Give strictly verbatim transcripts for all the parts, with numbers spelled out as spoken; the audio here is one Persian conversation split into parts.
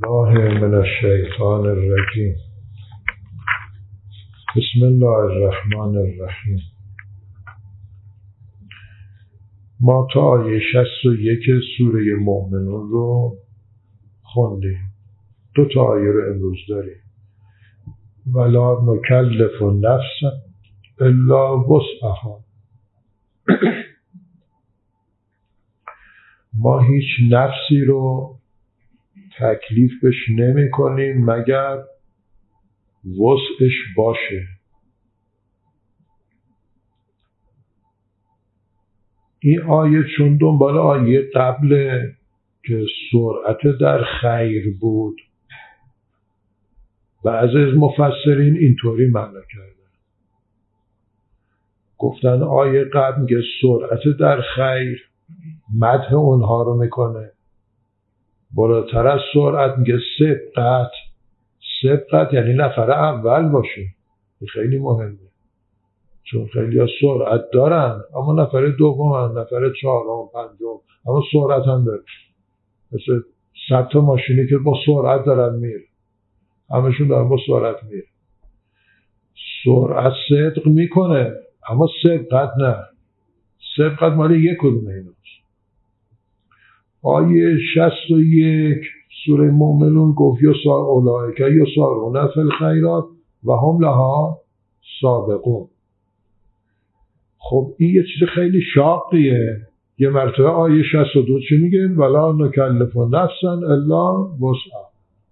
الله من الشیطان الرجیم. بسم الله الرحمن الرحیم. ما تا آیه شصت و یک سوره مؤمنون رو خوندیم. دو تا آیه رو امروز داریم. ولا نکلف نفسا الا وسعها. ما هیچ نفسی رو تکلیف بهش نمی کنیم مگر وسعش باشه. این آیه چون دنبال آیه قبل که سرعت در خیر بود، بعضی از مفسرین اینطوری معنی کردن، گفتن آیه قبل میگه سرعت در خیر، مدح اونها رو میکنه. بالاتر از سرعت میگه سبقت. سبقت یعنی نفر اول باشه. این خیلی مهمه، چون خیلی ها سرعت دارن اما نفر دوم هم، نفر چهارم، پنجم، اما سرعت هم داره. مثل صد تا ماشینی که با سرعت دارن میره، همشون دارن با سرعت میره. سرعت صدق میکنه اما سبقت نه. سبقت مال یک کدوم ایناست. آیه شصت و یک سوره مؤمنون گفت یسار اولئک یسارعون فی الخیرات و هم لها سابقون. خب این یه چیز خیلی شاقیه. یه مرتبه آیه شصت و دو چی میگه؟ ولا نکلف نفسا الا وسعها.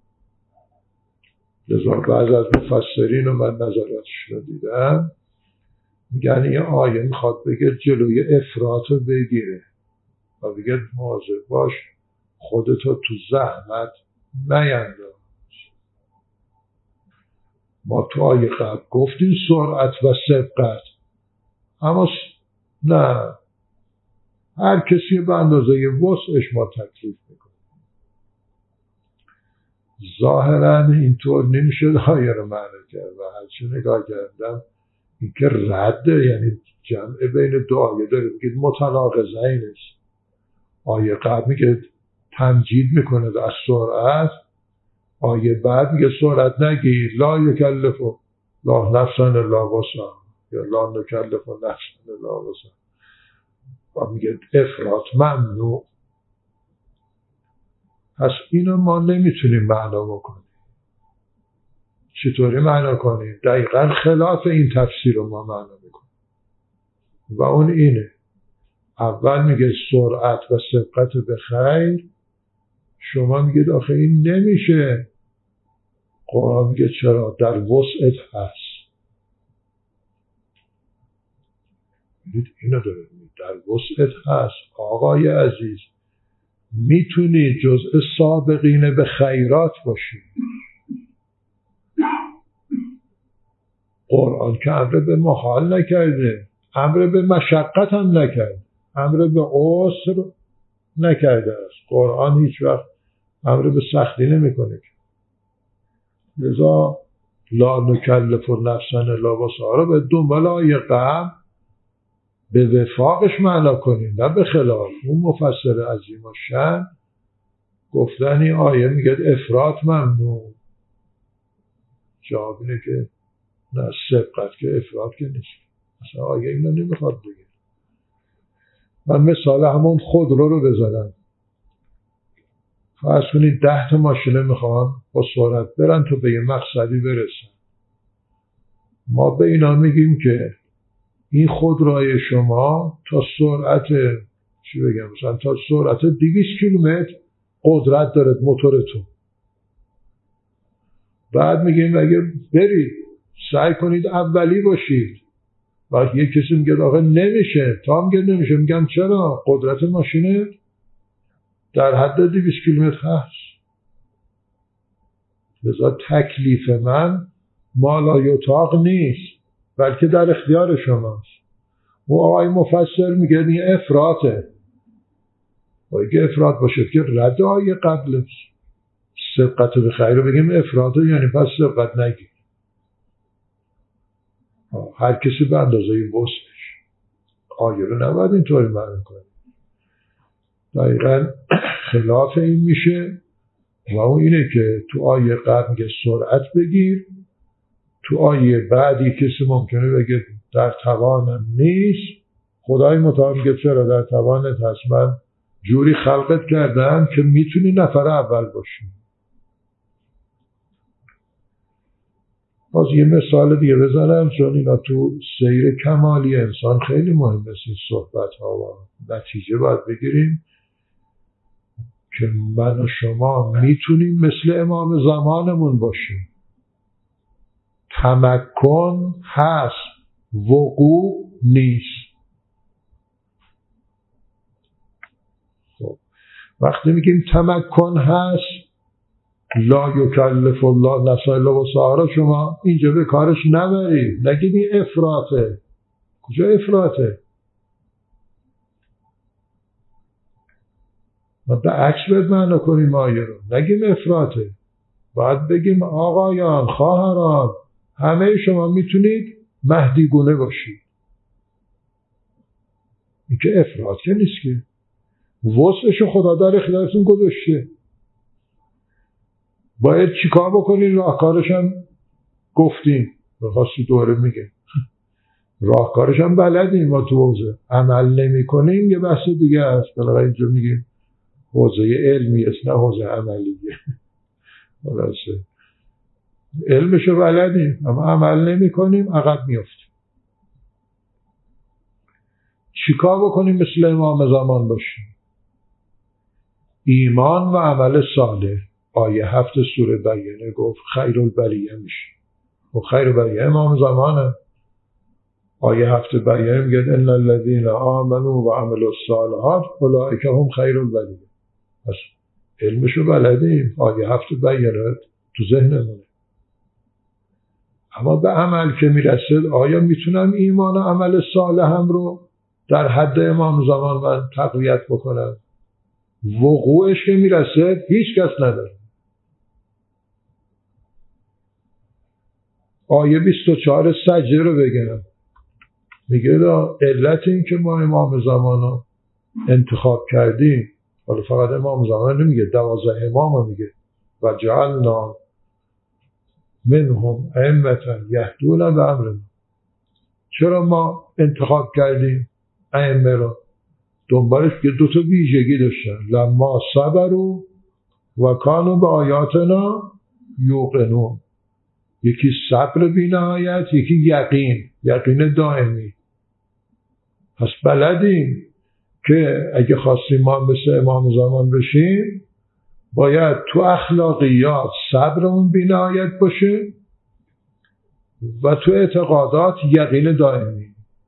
لذا بعض از مفسرین و من نظراتش رو دیدم میگن این آیه میخواد بگه جلوی افراط رو بگیره و بگه مواظب باش خودتو تو زحمت نینداز. ما تو آیه قبل گفتیم سرعت و سبقت، اما نه، هر کسی به اندازه وسعش ما تکلیف میکنه. ظاهرا اینطور نمیشه آیه رو معنی کرد و هرچی نگاه کردم این که رده، یعنی جمع بین دو آیه داره. میگه متناقضه نیست. آیه قبل میگه تمجید میکنه از سرعت، آیه بعد میگه سرعت نگیر، لا یکلف لا نفسا الا وسعها یا لا نکلف نفسا الا وسعها، و میگه افراط ممنوع. پس اینو ما نمیتونیم معنا بکنیم. چطوری معنا کنیم؟ دقیقا خلاف این تفسیر رو ما معنا میکنیم و اون اینه: اول میگه سرعت و سبقت به خیر، شما میگید آخه این نمیشه. قرآن میگه چرا؟ در وسعت هست. میگید اینو داره میگه در وسعت هست. آقای عزیز، میتونی جزء سابقین به خیرات باشی. قرآن که امر به محال نکرده، امر به مشقت هم نکرده، امر به عسر نکرده است. قرآن هیچ وقت امر به سختی نمیکنه. لذا لا نکلف نفسا الا وسعها رو به دنبال آیه قبل به وفاقش معنا کنیم، نه به خلاف. اون مفسر عظیم و شأن گفتن این آیه میگه افراط ممنوع. جواب اینه که نه، سبقت که افراط که نیست. مثلا آیه اینو نمیخواد بگه. من مثال همون خودرو رو بذارم. فرض کنید ده تا ماشینه میخوان با سرعت برن تا به یه مقصدی برسن. ما به اینا میگیم که این خودروی شما تا سرعت چی بگم مثلا تا سرعت دویست کیلومتر قدرت داره موتورتون. بعد میگیم اگه برید سعی کنید اولی باشید. بعد یک کسی میگه آقا نمیشه، تا میگه نمیشه، میگم چرا؟ قدرت ماشینه در حد دویست کیلومتر هست. لذا تکلیف من مالا یطاق نیست، بلکه در اختیار شماست. و آقای مفسر میگه این افراطه. و اگه افراط باشه که رد آیه قبل سبقت به خیر رو بگیم افراطه، یعنی پس سبقت نگیر. هر کسی به اندازه وسعش. آیه رو نباید اینطوری معنی کنیم. دقیقا خلاف این میشه. و اون اینه که تو آیه قبل میگه سرعت بگیر، تو آیه بعدی کسی ممکنه بگه در توانم نیست، خدای متعال میگه چرا در توانت هست، من جوری خلقت کردم که میتونی نفر اول باشی. باز یه مثال دیگه بزنم، چون اینا تو سیر کمالی انسان خیلی مهم است این صحبت ها و نتیجه باید بگیریم که من و شما میتونیم مثل امام زمانمون باشیم. تمکن هست، وقوع نیست. خب وقتی میگیم تمکن هست، لا یکلف الله نفسا الا وسعها، شما اینجا به کارش نبرید، نگید این افراطه. کجا افراطه؟ ما به عکس باید معنی کنیم آیه رو، نگیم افراطه، باید بگیم آقایان، خواهران، همه شما میتونید مهدی گونه باشید. این که افراط که نیست، که وسعش خدا در اختیارتون گذاشته. باید چیکار بکنین؟ راهکارش هم گفتیم، بخواستی دوره میگه راهکارش هم بلدیم، ما تو حوزه عمل نمی کنیم یه بحث دیگه هست. بلغه اینجا میگیم حوزه علمی است نه حوزه عملیه. خلاصه علمشو بلدیم اما عمل نمی کنیم، عقب میافتیم. چیکار بکنیم مثل امام زمان باشیم؟ ایمان و عمل صالح. آیه هفت سوره بینه گفت خیر البریه میشه، و خیر البریه امام زمانه. آیه هفت بینه میگه ان الذین آمنوا و عملوا الصالحات اولئک هم خیر البریه. پس علمشو بلدیم، آیه هفت بینه تو ذهنمونه، اما به عمل که میرسد آیا میتونم ایمان و عمل صالح هم رو در حد امام زمان من تقویت بکنم؟ وقوعش که میرسد هیچ کس نداره. آیه بیست و چهار سجده رو بگم، میگه علت این که ما امام زمان رو انتخاب کردیم، حالا فقط امام زمان نمیگه، دوازده امام رو میگه و جعلنا منهم ائمة یهدون بامرنا. چرا ما انتخاب کردیم ائمه رو؟ دنبالش که دو تا ویژگی داشتن، لما صبروا و کانوا بآیاتنا یوقنون. یکی صبر بی‌نهایت، یکی یقین، یقین دائمی. پس بلدیم که اگه خواستیم ما مثل امام زمان بشیم باید تو اخلاقیات صبرمون بی‌نهایت باشه و تو اعتقادات یقین دائمی.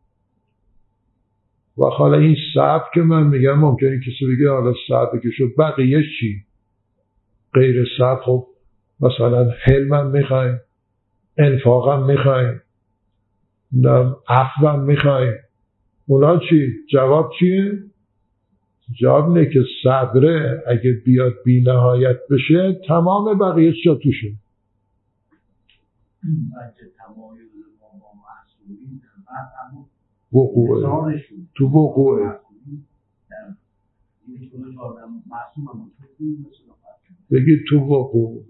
و حالا این صبر که من میگم ممکنه کسی بگه حالا صبر که شد بقیه چی؟ غیر صبر خب مثلا حلمم میخوایم، انفاقم میخوایم، عفوم میخوایم، اونا چی؟ جواب چیه؟ جواب نه که صبره اگه بیاد بی نهایت بشه تمام بقیه چا توشه. وقوعه، تو وقوعه بگید تو وقوع.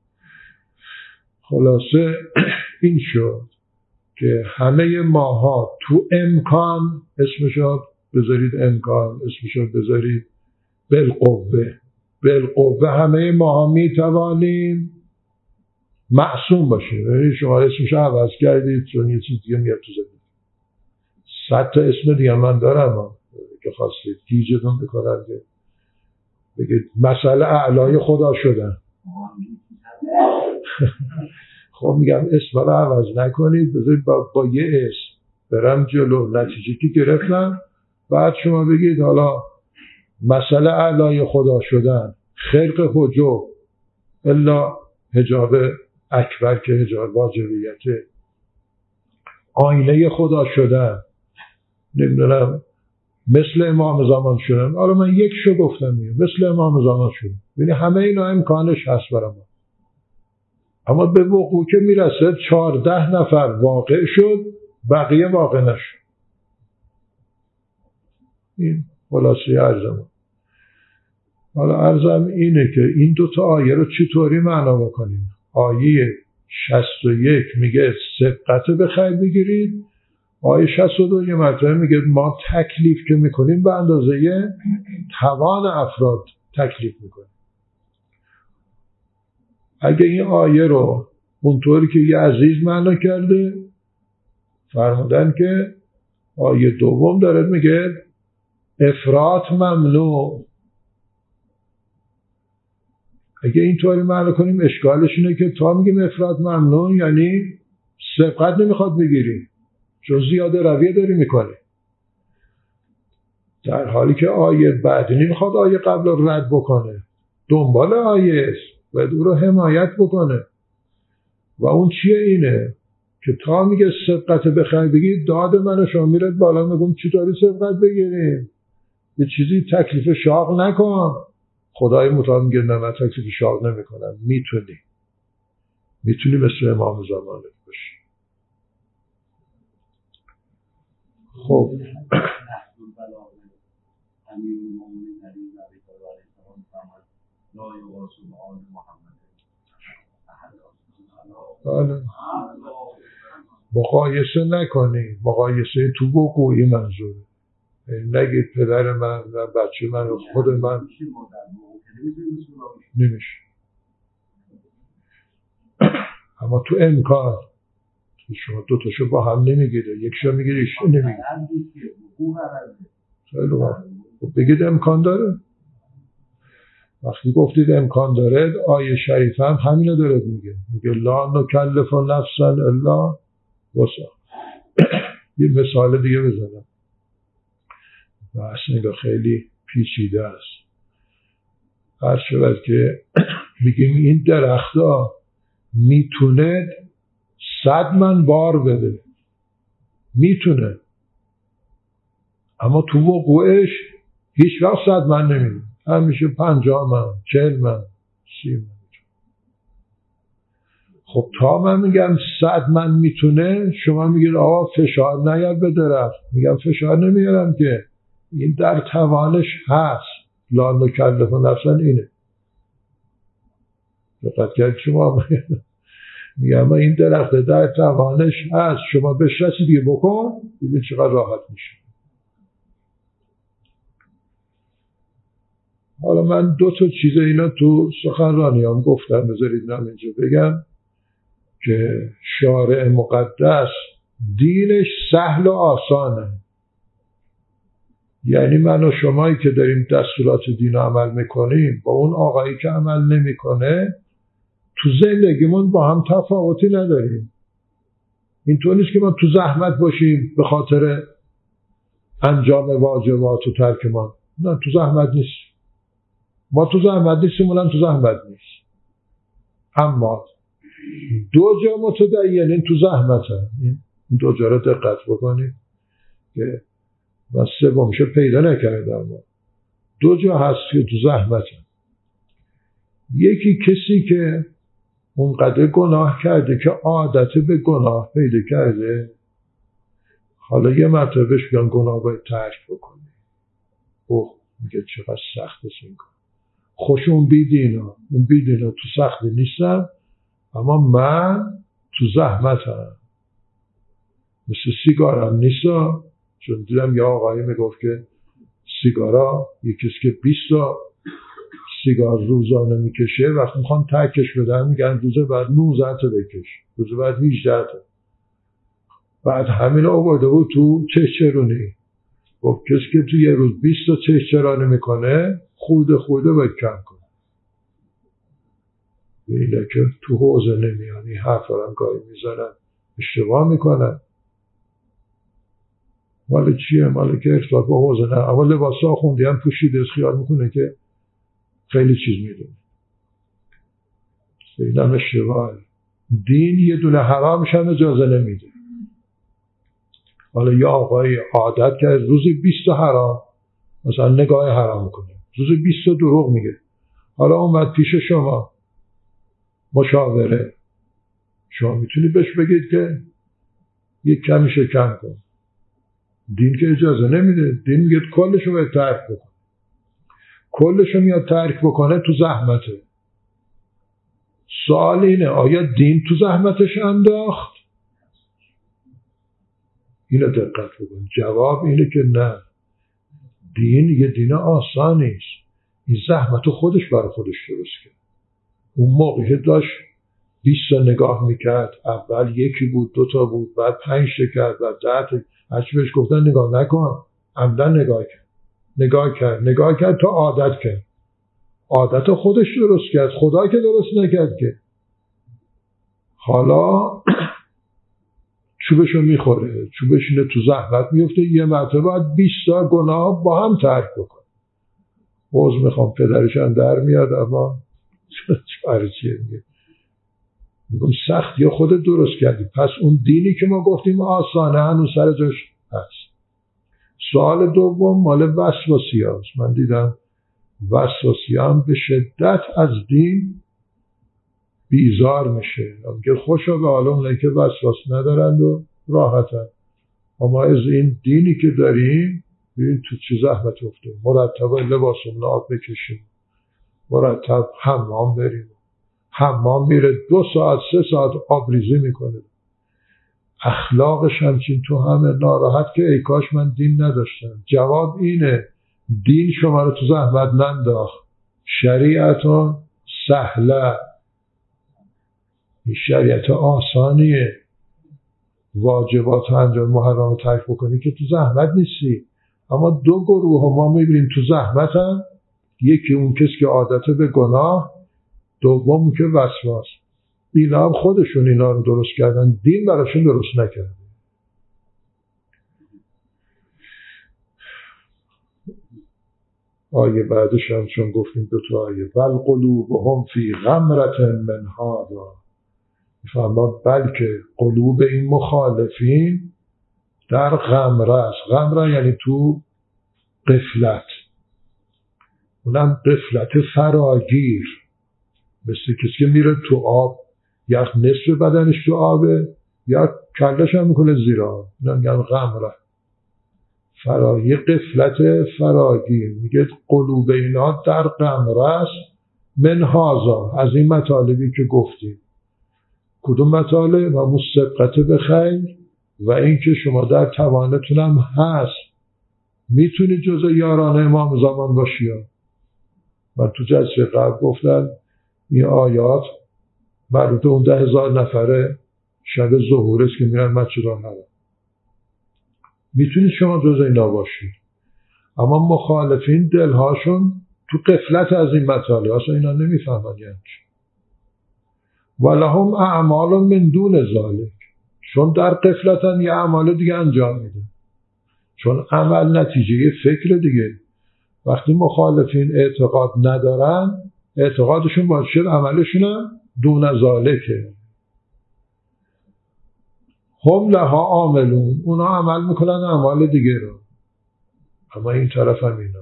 خلاصه این شد که همه ماها تو امکان، اسمشو بذارید امکان، اسمشو بذارید بالقوه، بالقوه همه ماها میتوانیم معصوم باشیم. یعنی شما اسمشو عوض کردید چون یه چیز دیگه میاد تو زندگی. صد تا اسم دیگه من دارم که خواستید گیجتون بکنم که بگید مسئله اعلای خدا شدن. خب میگم اسم رو عوض نکنید، بذارید با, با یه اسم برم جلو، نتیجه که گرفتم بعد شما بگید حالا مسئله اعلای خدا شدن، خلق حجاب الا حجاب اکبر که حجاب واجبیته، آینه خدا شدن، نمیدونم مثل امام زمان شدن. حالا من یک شو گفتم میگم مثل امام زمان شدن، یعنی همه اینا امکانش هست برای ما. اما به وقوع که میرسه چهارده نفر واقع شد، بقیه واقع نشد. این خلاصه عرض ما. حالا عرضم اینه که این دوتا آیه رو چطوری معنا بکنیم. آیه شصت و یک میگه سبقت به خیر بگیرید، آیه شصت و دو یه مرتبه میگه ما تکلیف که میکنیم به اندازه توان افراد تکلیف میکنیم. اگه این آیه رو اونطوری که یه عزیز معنا کرده فرمودن که آیه دوم داره میگه افراط ممنوع، اگه اینطوری معنا کنیم اشکالش اینه که تا میگیم افراط ممنوع یعنی سبقت نمیخواد بگیری چون زیاده رویه داری میکنی، در حالی که آیه بعدی نمیخواد آیه قبل رو رد بکنه، دنبال آیه است باید او رو حمایت بکنه. و اون چیه؟ اینه که تا میگه سبقت بخیر بگید داد من و شما میرد بالا میگم چطوری سبقت بگیریم، یه چیزی تکلیف شاق نکن. خدای متعال میگه نه من تکلیف شاق نمیکنم، میتونی میتونی مثل امام زمانت باشی. خب بله مقایسه نکنی، مقایسه تو بگویی منظوره، نگید پدر من و بچه من و خود من نمیشه. اما تو امکان شما دو تاشو با هم نمیگید، یکشو میگید یکشو نمیگید. خیلی خوب بگید امکان داره. وقتی گفتید امکان داره آیه شریف هم همینو داره میگه، میگه لا نکلف نفسا الا وسعها. یه مثال دیگه بزنم و اصلا خیلی پیچیده است. هر شود که میگیم این درختا میتونه صد من بار بده، میتونه، اما تو وقوعش هیچ وقت صد من نمیده، همیشه پنجاه من، چهل من، سی من. خب تا من میگم صد من میتونه، شما میگید آقا فشار نیار به درخت. میگم فشار نمیارم که این در توانش هست. لا نکلف نفسا اینه دقت کرد شما. میگم این درخت در توانش هست، شما بهش رسیدگی بکن ببین چقدر راحت میشه. حالا من دو تا چیز اینا تو سخنرانیام گفتم، بذارید من اینجا بگم که شارع مقدس دینش سهل و آسانه. یعنی من و شمایی که داریم دستورات دین عمل میکنیم با اون آقایی که عمل نمیکنه تو زندگیمون با هم تفاوتی نداریم. اینطور نیست که ما تو زحمت باشیم به خاطر انجام واجبات و ترک ما. نه، تو زحمت نیست. ما تو زحمت نیستیم، اونم تو زحمت نیست. اما دو جا متدینین تو زحمت هم. این دو جا رو دقت بکنید که من سومش پیدا نکردم. دو جا هست که تو زحمت هم. یکی کسی که اونقدر گناه کرده که عادت به گناه پیدا کرده، حالا یه مرتبه بهش میگن گناه باید ترک بکنی، اوه میگه چقدر سخت است این کار. خوش اون بیدینا، اون بیدینا تو سختی نیستم، اما من تو زحمت هم. مثل سیگارم نیستا، چون دیدم یه آقایی میگفت که سیگارا یه کسی که بیست تا سیگار روزانه میکشه وقتی میخوان ترکش بدن میگن روز بعد نوزده تا بکش، روز بعد هجده تا. بعد همین آورده بود تو چهچرونی، گفت کسی که تو یه روز بیست تا چهچرانی میکنه خورده خورده باید کم کنه. اینه که تو حوزه نمیان، این حرف هم گاهی میزنن اشتباه میکنن. مال چیه؟ مال که ارتباط با حوزه نه. اول لباسا خوندی هم پوشیده خیال میکنه که خیلی چیز میدونه. اینم اشتباه. دین یه دونه حرامش هم اجازه نمیده. حالا یه آقای عادت کرد روزی بیست تا حرام، مثلا نگاه حرام کنه، روزی بیست تا دروغ میگه. حالا اومد پیش شما مشاوره، شما میتونید بهش بگید که یک کمیشو کم کن. دین که اجازه نمیده، دین میگه کلشو باید ترک بکن. کلشو میاد ترک بکنه تو زحمته. سوال اینه آیا دین تو زحمتش انداخت؟ اینو دقت بکن. جواب اینه که نه، دین یه دین آسان نیست. این زحمت خودش برای خودش درست کرد. اون موقعی که داشت بیست تا نگاه میکرد، اول یکی بود، دوتا بود، بعد پنج تا کرد، بعد ده تا، هرچی بهش گفتن نگاه نکن، عمدن نگاه کرد نگاه کرد نگاه کرد تا عادت کرد. عادت خودش درست کرد، خدا که درست نکرد که. حالا چوبشو میخوره، چوبش اینه تو زحمت میفته، یه مرتبه باید بیست تا گناه با هم ترک بکن. عوض میخوام پدرشان در میاد، اما چاره چیه میگه میگم سخت یا خودت درست کردی. پس اون دینی که ما گفتیم آسانه هنوز سر جاش هست. سوال دوم مال وسواسی هست. من دیدم وسواسی هم به شدت از دین بیزار میشه، میگه خوشا به حال اونایی که وسواس ندارند و راحتن، اما از این دینی که داریم ببین تو چه زحمت افته. مرتب لباسمون آب بکشیم، مرتب حمام بریم، حمام میره دو ساعت سه ساعت آبریزی میکنه. اخلاقش همچین تو همه ناراحت که ای کاش من دین نداشتم. جواب اینه دین شما رو تو زحمت ننداخت. شریعتون سهله، این شریعت آسانیه. واجبات انجام، محرم ترک بکنی که تو زحمت نیستی. اما دو گروه ها ما میبینیم تو زحمت هم، یکی اون کسی که عادت به گناه، دوم که وسواس. اینا هم خودشون اینا رو درست کردن، دین براشون درست نکرده. آیه بعدش هم چون گفتیم دو تا آیه بل قلوبهم فی غمرة من هذا، میفرماد بلکه قلوب این مخالفین در غمره است. غمره یعنی تو غفلت، اونم غفلت فراگیر، مثل کسی که میره تو آب، یا نصف بدنش تو آبه یا کلش هم میکنه زیر آب، اونم میگن غمره. فرایی غفلت فراگیر. میگه قلوب اینا در غمره است من هذا، از این مطالبی که گفتیم. کدوم مطالب؟ و مسبقت به خیر، و این که شما در توانتونم هست میتونی جزء یاران امام زمان باشی. من تو جلسه قبل گفتم این آیات مربوط اون ده هزار نفره شب ظهور است که میرن مسجد الحرام. میتونید شما جزء اینا باشید، اما مخالفین دلهاشون تو غفلت از این مطالب، اصلا اینا نمیفهمن یعنی چی. ولهم اعمال من دون ذلک، چون در غفلتن یه اعمال دیگه انجام میدن. چون عمل نتیجه فکر دیگه. وقتی مخالفین اعتقاد ندارن، اعتقادشون باشه، عملشون هم دون ذالکه. هم لها عاملون، اونا عمل میکنن اعمال دیگه رو. اما این طرف هم اینا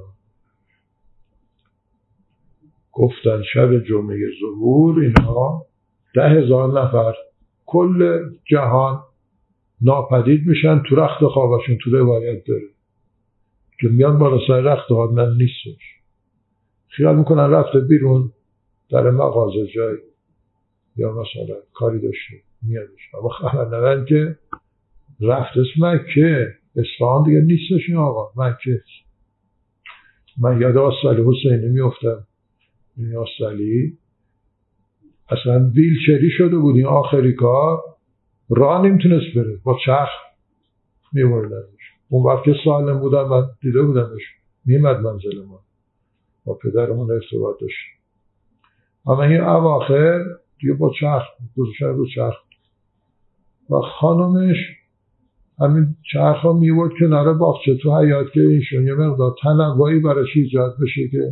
گفتن شب جمعه ظهور اینها ده هزار نفر کل جهان ناپدید میشن تو رخت خوابشون. تو روایت داره که میان بالا سر رخت خواب من نیستش، خیال میکنن رفته بیرون در مغازه جای یا مثلا کاری داشته میادش، اما خبر ندارن که رفت اسم مکه، اصفهان دیگه نیستش این آقا، مکه. من یاد آسلی حسینی میفتم. این آسلی اصلا ویلچری شده بود، این آخری کار راه نمیتونست بره، با چرخ میبردنش. اون وقت که سالم بودم من دیده بودمش، میمد منزل ما، با پدرمون ارتباط داشت. اما این اواخر دیگه با چرخ گذاشتن رو چرخ، و خانمش همین چرخ ها میورد کنار باغچه تو حیاط که اینشون یه مقدار تنوعی براش ایجاد بشه که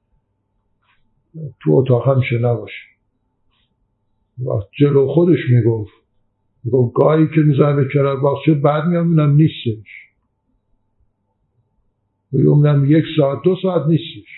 تو اتاق همیشه نباشه. و جلو خودش میگفت میگفت گاهی که میزنه به کنار باغچه بعد میامونم نیستش، میامونم یک ساعت دو ساعت نیستش.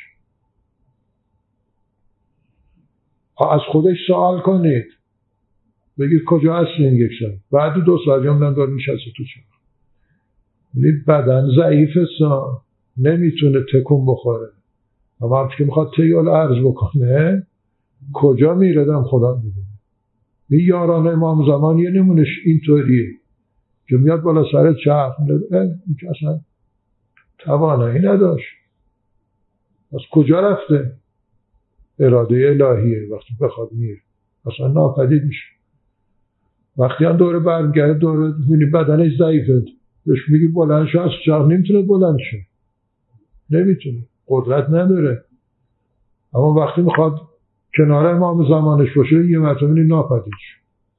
از خودش سوال کنید، بگید کجا هستین یک ساعت، بعد دو ساعت میامونم دار میشسته تو چرخ. بدن ضعیف سا نمیتونه تکون بخوره، اما وقتی که میخواد تیال عرض بکنه کجا میردم خدا میدونه. این یاران امام زمان یه نمونش اینطوریه که میاد بالا سر چرخ این که اصلا توانایی نداشت، از کجا رفته؟ اراده الهیه، وقتی بخواد میره اصلا ناپدید میشه. وقتی هم دوره برمیگرده دوره میبینی بدنش ضعیفه، بهش میگی بلند شو، از چرخ نمیتونه بلند شه، نمیتونه، قدرت نداره. اما وقتی میخواد کنار امام زمانش باشه یه مرتبه میبینی ناپدید شه.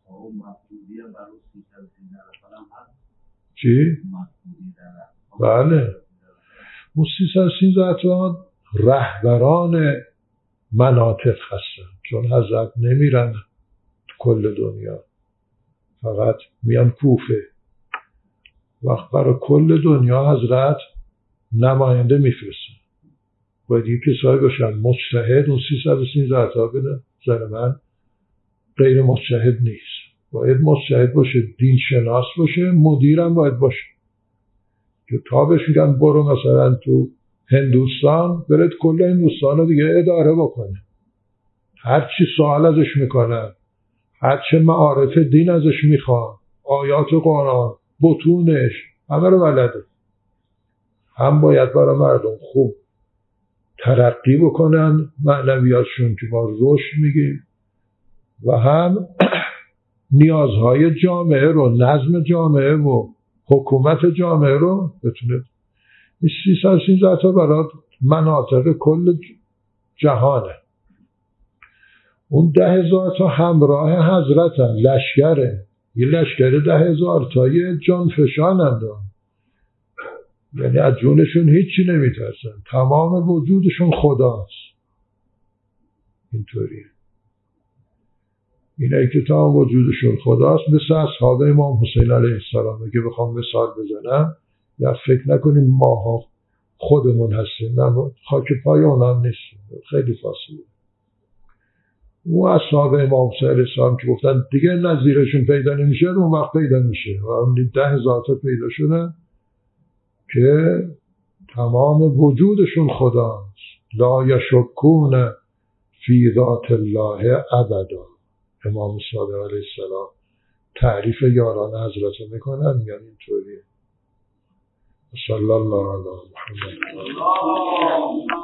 چی؟ بله، اون سیصد و سیزده اتباع رهبران مناطق هستن، چون حضرت نمیرن تو کل دنیا، فقط میان کوفه. وقت برای کل دنیا حضرت نماینده میفرستن، باید یه کسایی باشن مجتهد. اون سیصد و سیزده اتباع به نظر من غیر مجتهد نیست، باید مجتهد باشه، دین شناس باشه، مدیرم باید باشه که تا بهش میگن برو مثلا تو هندوستان، برد کل هندوستان رو دیگه اداره بکنه، هر چی سوال ازش میکنن، هر چه معارف دین ازش میخوان، آیات قرآن، بطونش، همه رو بلده. هم باید برای مردم خوب ترقی بکنن معنویاتشون که ما رشد میگیم، و هم نیازهای جامعه رو، نظم جامعه و حکومت جامعه رو بتونه. این سیصد و سیزده تا برای مناطق کل جهانه. اون ده هزار تا همراه حضرت هم لشکره، یه لشکره ده هزار تایی جان فشانند، یعنی از جونشون هیچی نمیترسن، تمام وجودشون خداست. اینطوریه، اینه که تمام وجودشون خداست. مثل اصحاب امام حسین علیه السلام که بخوام مثال بزنم، یا فکر نکنیم ماها خودمون هستیم، نه، خاک پای اونا نیستیم، خیلی فاصله. اون اصحاب امام حسین علیه السلام که گفتن دیگه نظیرشون پیدا نمیشه، اون وقت پیدا میشه و اون ده هزار تا پیدا شدن که تمام وجودشون خداست. لا یشکون فی ذات الله ابدا. امام صادق علیه السلام تعریف یاران حضرت میکنن، میگن اینطوریه. صلی الله علی محمد.